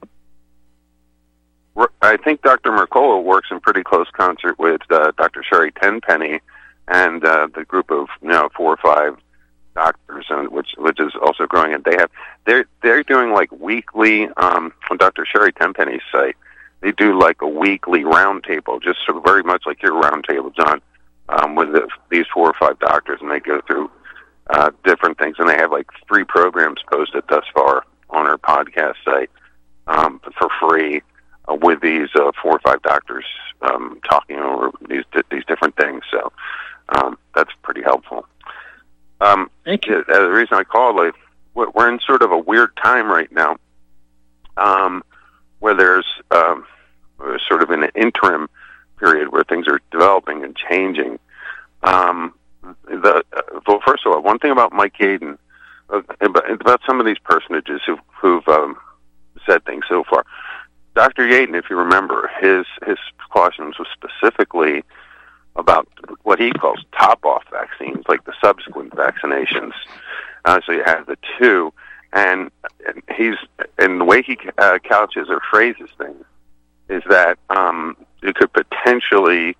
Speaker 15: I think Dr. Mercola works in pretty close concert with Dr. Sherry Tenpenny and the group of 4 or 5 doctors, which is also growing. And they're doing like weekly on Dr. Sherry Tenpenny's site. They do like a weekly roundtable, just sort of very much like your roundtable, John, with these 4 or 5 doctors, and they go through different things. And they have like 3 programs posted thus far on our podcast site for free. With these 4 or 5 doctors talking over these different things, so that's pretty helpful.
Speaker 14: Thank you.
Speaker 15: The reason I called, we're in sort of a weird time right now, where there's sort of an interim period where things are developing and changing. Well, first of all, one thing about Mike Yeadon, about some of these personages who've said things so far. Dr. Yeadon, if you remember, his cautions was specifically about what he calls top-off vaccines, like the subsequent vaccinations. So you have the two, and the way he couches or phrases things is that it could potentially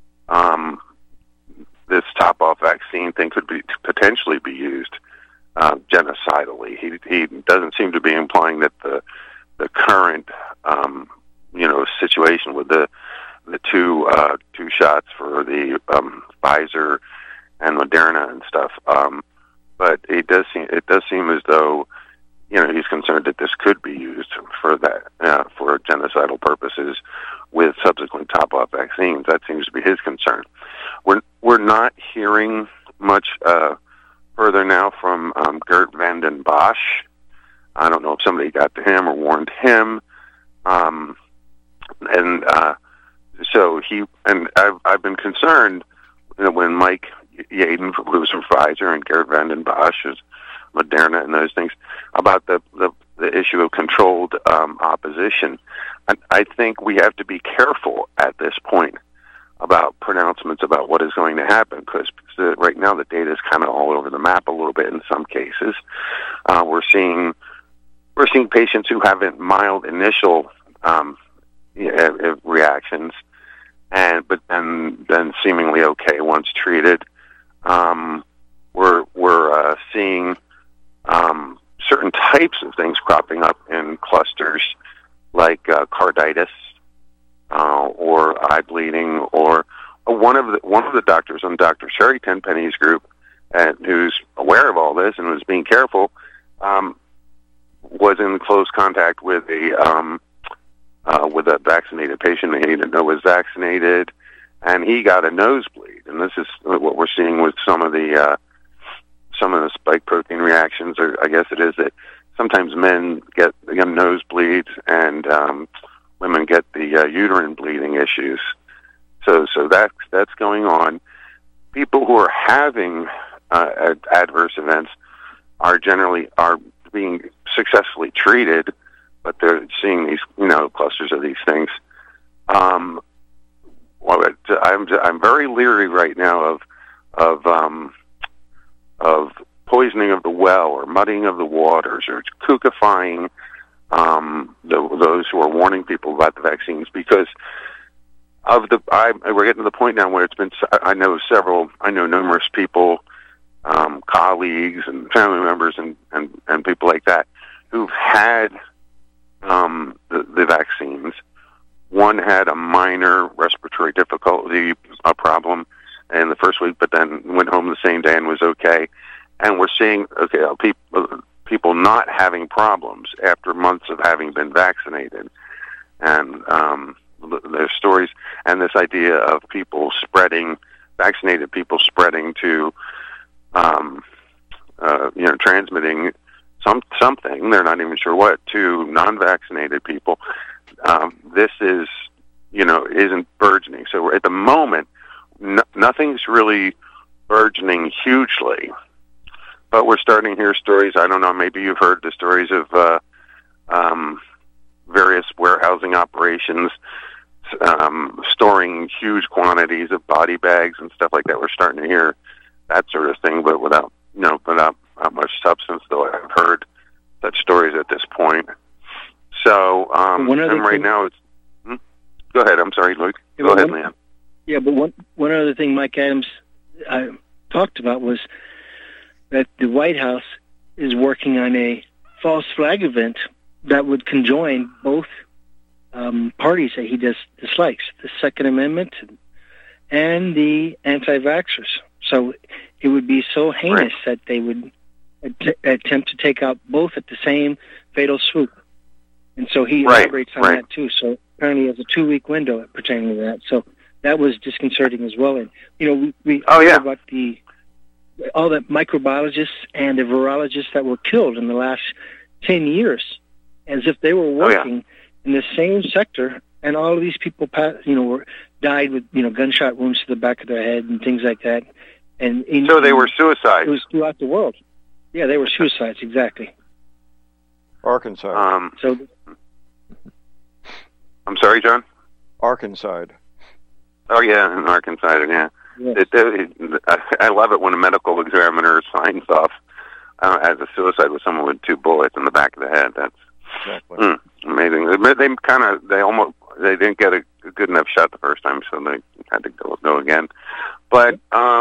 Speaker 15: this top-off vaccine thing could potentially be used genocidally. He doesn't seem to be implying that the current situation with the two shots for the Pfizer and Moderna and stuff, but it does seem as though he's concerned that this could be used for that for genocidal purposes with subsequent top-off vaccines. That seems to be his concern. We're not hearing much further now from Geert Vanden Bossche. I don't know if somebody got to him or warned him, so I've been concerned when Mike Yeadon, who's from Pfizer, and Geert Vanden Bossche is Moderna and those things, about the issue of controlled opposition. I think we have to be careful at this point about pronouncements about what is going to happen, because right now the data is kind of all over the map a little bit in some cases. We're seeing patients who have mild initial reactions, but then seemingly okay once treated. We're seeing certain types of things cropping up in clusters, like carditis or eye bleeding, or one of the doctors on Dr. Sherry Tenpenny's group, who's aware of all this and was being careful, was in close contact with a vaccinated patient that he didn't know was vaccinated, and he got a nosebleed. And this is what we're seeing with some of the spike protein reactions, or I guess it is that sometimes men get nosebleeds and women get the uterine bleeding issues. So that's going on. People who are having adverse events are being successfully treated, but they're seeing these clusters of these things. I'm very leery right now of poisoning of the well, or muddying of the waters, or kukifying those who are warning people about the vaccines, because we're getting to the point now where it's been. I know numerous people, colleagues and family members and people like that who've had the vaccines. One had a minor respiratory difficulty problem in the first week, but then went home the same day and was okay. And we're seeing people not having problems after months of having been vaccinated. And there's stories, and this idea of vaccinated people spreading to, transmitting something, they're not even sure what, to non-vaccinated people. This isn't burgeoning. So at the moment, nothing's really burgeoning hugely. But we're starting to hear stories. I don't know, maybe you've heard the stories of various warehousing operations storing huge quantities of body bags and stuff like that. We're starting to hear that sort of thing, but without much substance, though I've heard such stories at this point. So, now it's... Go ahead, I'm sorry, Luke. Go ahead, Leon.
Speaker 14: Yeah, but one other thing Mike Adams talked about was that the White House is working on a false flag event that would conjoin both parties that he dislikes, the Second Amendment and the anti-vaxxers. So it would be so heinous that they would attempt to take out both at the same fatal swoop. And so he elaborates on that too. So apparently he has a 2-week window pertaining to that. So that was disconcerting as well. And, we heard about all the microbiologists and the virologists that were killed in the last 10 years, as if they were working in the same sector, and all of these people, were died with, gunshot wounds to the back of their head and things like that. And
Speaker 15: so they were suicides.
Speaker 14: It was throughout the world. Yeah, they were suicides, exactly.
Speaker 2: Arkansas.
Speaker 15: I'm sorry, John?
Speaker 2: Arkansas.
Speaker 15: Oh, yeah, in Arkansas, yeah.
Speaker 14: Yes.
Speaker 15: I love it when a medical examiner signs off as a suicide with someone with 2 bullets in the back of the head. That's amazing. They didn't get a good enough shot the first time, so they had to go again. But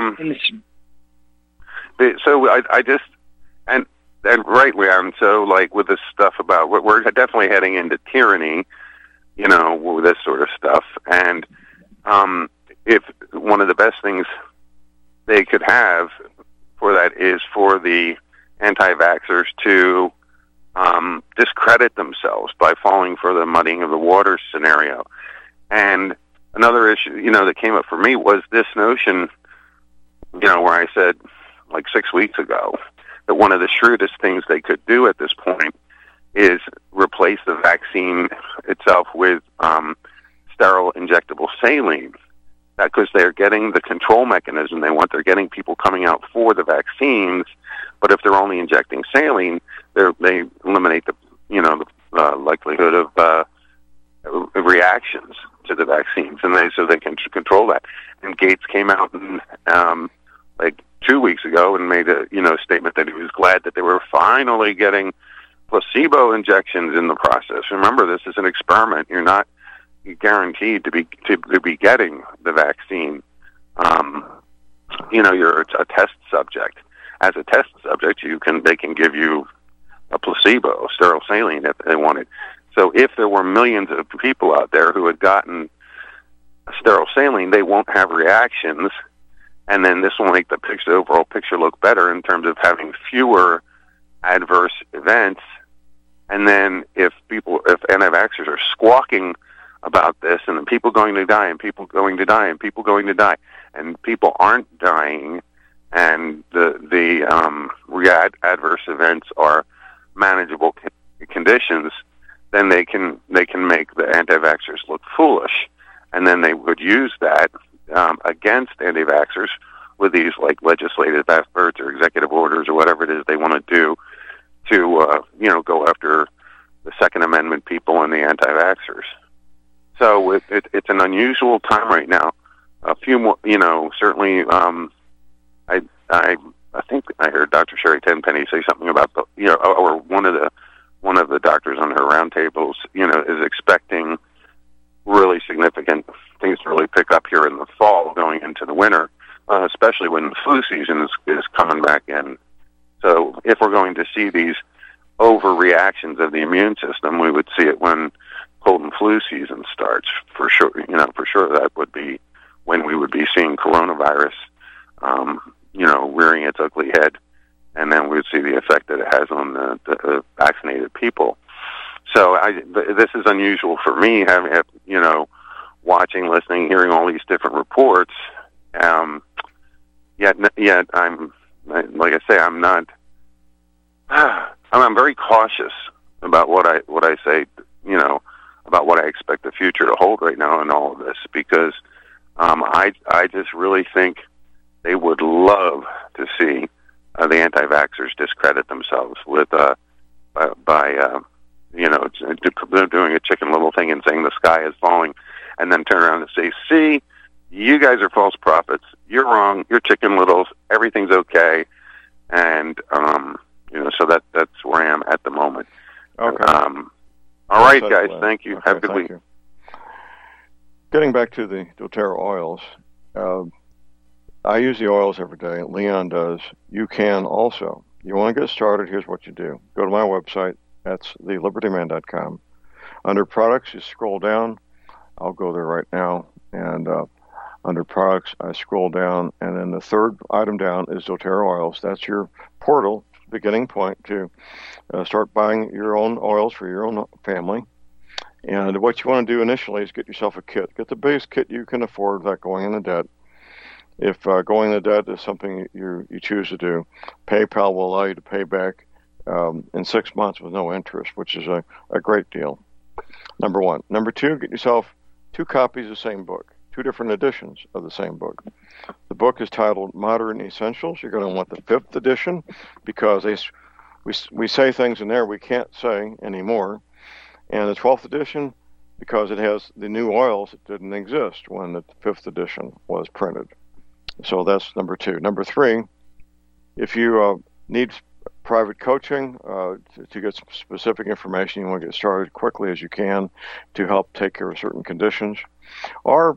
Speaker 15: so I just and rightly, I'm so like with this stuff about we're definitely heading into tyranny, with this sort of stuff. And if one of the best things they could have for that is for the anti-vaxxers to discredit themselves by falling for the muddying of the waters scenario. And another issue, that came up for me was this notion, where I said like 6 weeks ago that one of the shrewdest things they could do at this point is replace the vaccine itself with sterile injectable saline. Because they're getting the control mechanism they want. They're getting people coming out for the vaccines, but if they're only injecting saline, they eliminate the likelihood of reactions to the vaccines, and so they can control that. And Gates came out and like 2 weeks ago and made a statement that he was glad that they were finally getting placebo injections in the process. Remember, this is an experiment. You're not guaranteed to be getting the vaccine. You're a test subject. As a test subject, they can give you a placebo, sterile saline, if they wanted. So if there were millions of people out there who had gotten sterile saline, they won't have reactions, and then this will make the overall picture look better in terms of having fewer adverse events. And then if anti-vaxxers are squawking about this, and then people going to die, and people going to die, and people going to die, and people aren't dying, and the adverse events are manageable conditions, then they can make the anti-vaxxers look foolish, and then they would use that against anti-vaxxers with these like legislative efforts or executive orders or whatever it is they want to do to go after the Second Amendment people and the anti-vaxxers. So it's an unusual time right now. A few more, certainly. I think I heard Dr. Sherry Tenpenny say something about or one of the doctors on her roundtables, is expecting really significant things to really pick up here in the fall, going into the winter, especially when the flu season is coming back in. So if we're going to see these overreactions of the immune system, we would see it when cold and flu season starts, for sure. For sure that would be when we would be seeing coronavirus, rearing its ugly head, and then we would see the effect that it has on the vaccinated people. So this is unusual for me, having watching, listening, hearing all these different reports. Yet I'm, like I say, I'm not. I'm very cautious about what I say. About what I expect the future to hold right now in all of this, because I just really think they would love to see the anti-vaxxers discredit themselves with by doing a Chicken Little thing and saying the sky is falling, and then turn around and say, "See, you guys are false prophets. You're wrong. You're Chicken Littles. Everything's okay." And so that's where I am at the moment.
Speaker 2: Okay.
Speaker 15: All right, guys. Thank you.
Speaker 2: Okay,
Speaker 15: Have a good week.
Speaker 2: You. Getting back to the doTERRA oils, I use the oils every day. Leon does. You can also. You want to get started, here's what you do. Go to my website. That's thelibertyman.com. Under products, you scroll down. I'll go there right now. And under products, I scroll down. And then the third item down is doTERRA oils. That's your portal, beginning point to start buying your own oils for your own family. And what you want to do initially is get yourself a kit. Get the base kit you can afford without going into debt. If going into debt is something you choose to do, PayPal will allow you to pay back in 6 months with no interest, which is a great deal. Number one. Number two, get yourself 2 copies of the same book. two different editions of the same book. The book is titled Modern Essentials. You're going to want the 5th edition because we say things in there we can't say anymore. And the 12th edition because it has the new oils that didn't exist when the 5th edition was printed. So that's number 2. Number 3, if you need private coaching to get some specific information, you want to get started quickly as you can to help take care of certain conditions, or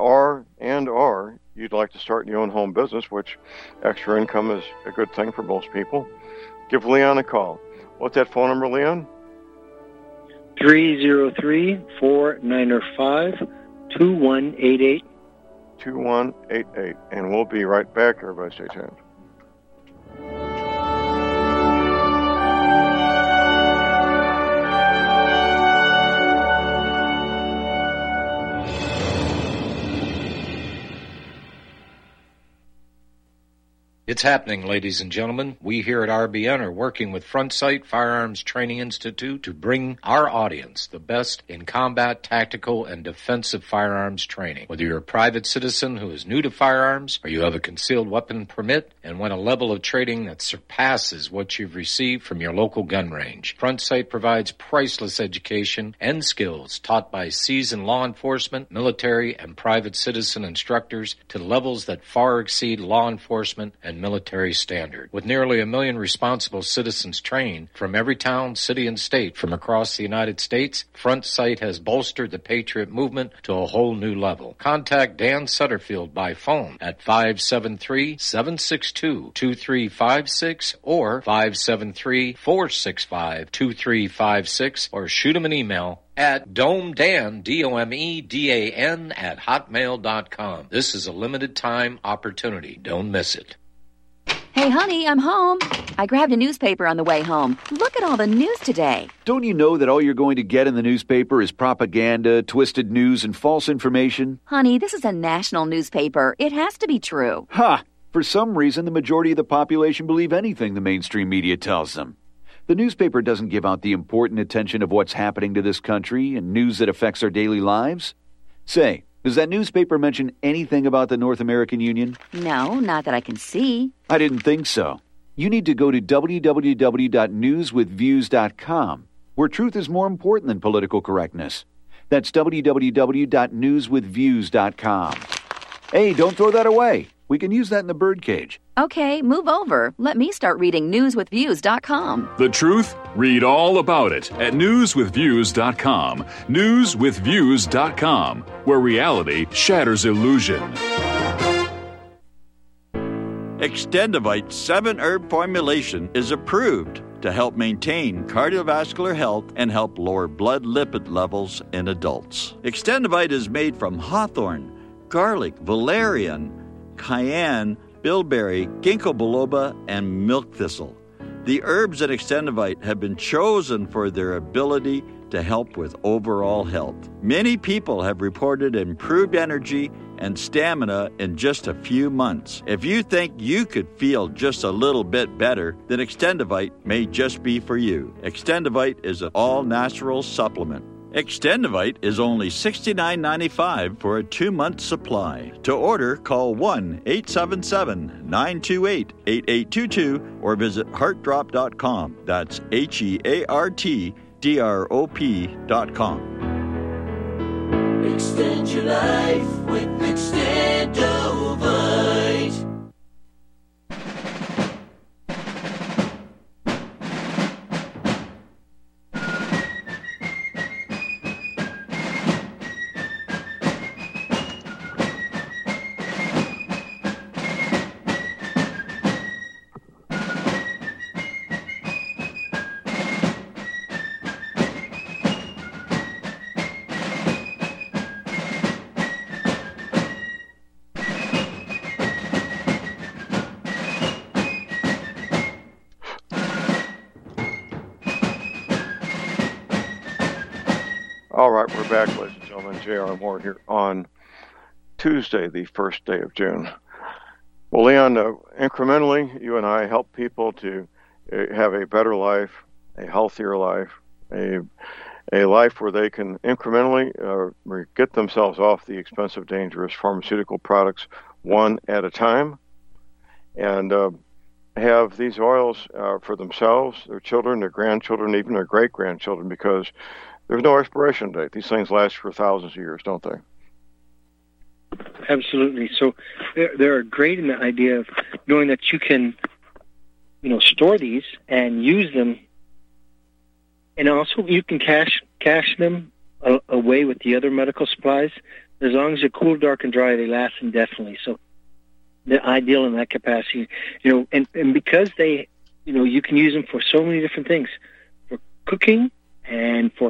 Speaker 2: you'd like to start your own home business, which extra income is a good thing for most people, give Leon a call. What's that phone number, Leon?
Speaker 14: 303-4905-2188.
Speaker 2: 2188. And we'll be right back. Everybody stay tuned.
Speaker 16: It's happening, ladies and gentlemen. We here at RBN are working with Front Sight Firearms Training Institute to bring our audience the best in combat, tactical, and defensive firearms training. Whether you're a private citizen who is new to firearms, or you have a concealed weapon permit and want a level of training that surpasses what you've received from your local gun range, Front Sight provides priceless education and skills taught by seasoned law enforcement, military, and private citizen instructors to levels that far exceed law enforcement and military standard. With nearly 1 million responsible citizens trained from every town, city, and state from across the United States, Front Sight has bolstered the Patriot movement to a whole new level. Contact Dan Sutterfield by phone at 573-762-2356 or 573-465-2356 or shoot him an email at domedan, DOMEDAN, at hotmail.com. This is a limited time opportunity. Don't miss it.
Speaker 17: Hey, honey, I'm home. I grabbed a newspaper on the way home. Look at all the news today.
Speaker 18: Don't you know that all you're going to get in the newspaper is propaganda, twisted news, and false information?
Speaker 17: Honey, this is a national newspaper. It has to be true.
Speaker 18: Ha! For some reason, the majority of the population believe anything the mainstream media tells them. The newspaper doesn't give out the important attention of what's happening to this country and news that affects our daily lives. Say, does that newspaper mention anything about the North American Union?
Speaker 17: No, not that I can see.
Speaker 18: I didn't think so. You need to go to www.newswithviews.com, where truth is more important than political correctness. That's www.newswithviews.com. Hey, don't throw that away. We can use that in the birdcage.
Speaker 17: Okay, move over. Let me start reading newswithviews.com.
Speaker 19: The truth? Read all about it at newswithviews.com. Newswithviews.com, where reality shatters illusion.
Speaker 13: Extendivite 7-herb formulation is approved to help maintain cardiovascular health and help lower blood lipid levels in adults. Extendivite is made from hawthorn, garlic, valerian, cayenne, bilberry, ginkgo biloba, and milk thistle. The herbs in Extendivite have been chosen for their ability to help with overall health. Many people have reported improved energy and stamina in just a few months. If you think you could feel just a little bit better, then Extendivite may just be for you. Extendivite is an all-natural supplement. Extendivite is only $69.95 for a 2-month supply. To order, call 1-877-928-8822 or visit heartdrop.com. That's HEARTDROP.com.
Speaker 1: Extend your life with Extendovite.
Speaker 2: All right, we're back, ladies and gentlemen. J.R. Moore here on Tuesday, the first day of June. Well, Leon, incrementally, you and I help people to have a better life, a healthier life, a a life where they can incrementally get themselves off the expensive, dangerous pharmaceutical products one at a time, and have these oils for themselves, their children, their grandchildren, even their great-grandchildren, because there's no expiration date. These things last for thousands of years, don't they?
Speaker 14: Absolutely. So they're great in the idea of knowing that you can, store these and use them, and also you can cache them away with the other medical supplies. As long as they're cool, dark, and dry, they last indefinitely. So they're ideal in that capacity, and because they, you can use them for so many different things, for cooking and for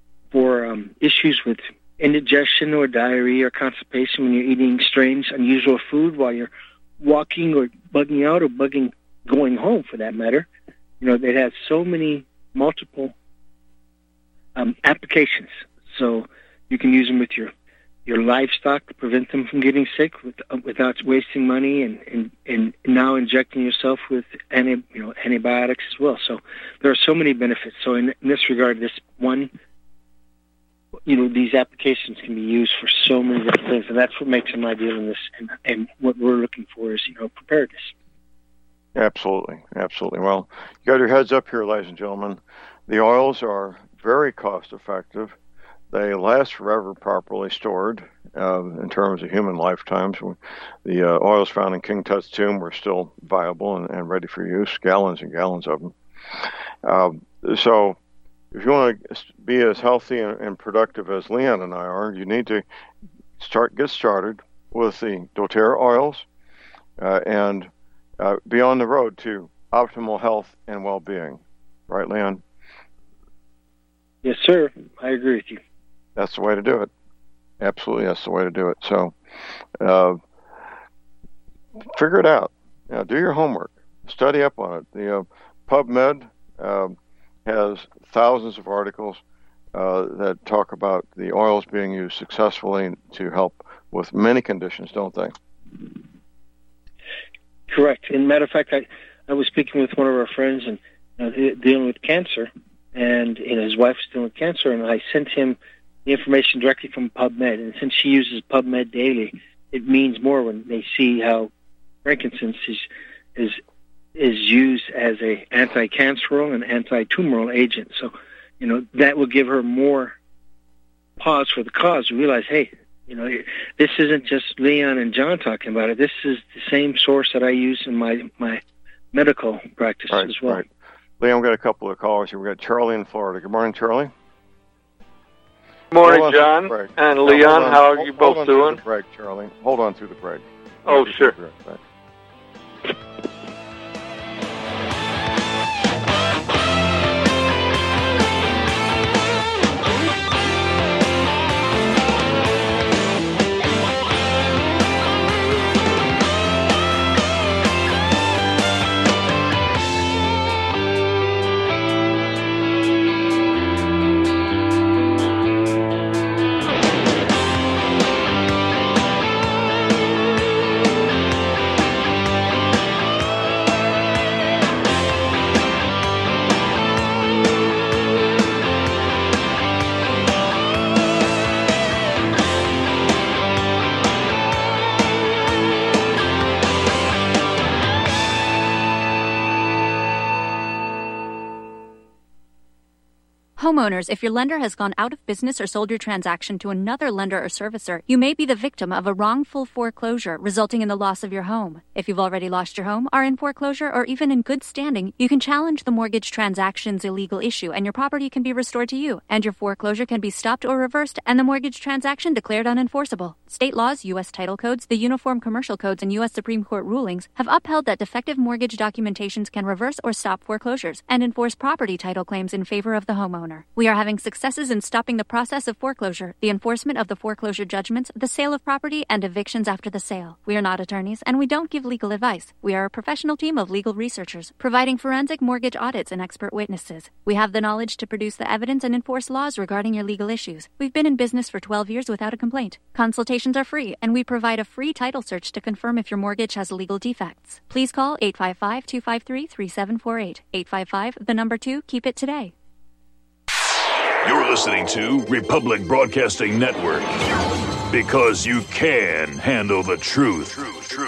Speaker 14: issues with indigestion or diarrhea or constipation when you're eating strange, unusual food while you're walking or bugging out or going home for that matter. They have so many multiple applications. So you can use them with your livestock to prevent them from getting sick without wasting money, and now injecting yourself with antibiotics as well. So there are so many benefits. So in this regard, this one, these applications can be used for so many different things, and that's what makes them ideal in this. And what we're looking for is, preparedness.
Speaker 2: Absolutely. Well, you got your heads up here, ladies and gentlemen. The oils are very cost-effective. They last forever properly stored in terms of human lifetimes. The oils found in King Tut's tomb were still viable and ready for use, gallons and gallons of them. So if you want to be as healthy and productive as Leon and I are, you need to get started with the doTERRA oils and be on the road to optimal health and well-being. Right, Leon?
Speaker 14: Yes, sir. I agree with you.
Speaker 2: That's the way to do it. Absolutely, that's the way to do it. So figure it out. Do your homework. Study up on it. The PubMed has thousands of articles that talk about the oils being used successfully to help with many conditions, don't they?
Speaker 14: Correct. As a matter of fact, I was speaking with one of our friends and dealing with cancer, and his wife was dealing with cancer, and I sent him the information directly from PubMed. And since she uses PubMed daily, it means more when they see how frankincense is used as a anti-canceral and anti-tumoral agent. So, that will give her more pause for the cause to realize, hey, this isn't just Leon and John talking about it. This is the same source that I use in my medical practice as well. Right.
Speaker 2: Leon, we've got a couple of callers here. We've got Charlie in Florida. Good morning, Charlie.
Speaker 20: Good morning, John and Leon. How are you both doing?
Speaker 2: Hold on through the break, Charlie. Hold on through the break.
Speaker 20: Oh, sure.
Speaker 8: Homeowners, if your lender has gone out of business or sold your transaction to another lender or servicer, you may be the victim of a wrongful foreclosure, resulting in the loss of your home. If you've already lost your home, are in foreclosure, or even in good standing, you can challenge the mortgage transaction's illegal issue, and your property can be restored to you, and your foreclosure can be stopped or reversed, and the mortgage transaction declared unenforceable. State laws, U.S. title codes, the Uniform Commercial Codes, and U.S. Supreme Court rulings have upheld that defective mortgage documentations can reverse or stop foreclosures and enforce property title claims in favor of the homeowner. We are having successes in stopping the process of foreclosure, the enforcement of the foreclosure judgments, the sale of property, and evictions after the sale. We are not attorneys, and we don't give legal advice. We are a professional team of legal researchers, providing forensic mortgage audits and expert witnesses. We have the knowledge to produce the evidence and enforce laws regarding your legal issues. We've been in business for 12 years without a complaint. Consultations are free, and we provide a free title search to confirm if your mortgage has legal defects. Please call 855-253-3748. 855, the number 2, keep it today.
Speaker 21: You're listening to Republic Broadcasting Network. Because you can handle the truth.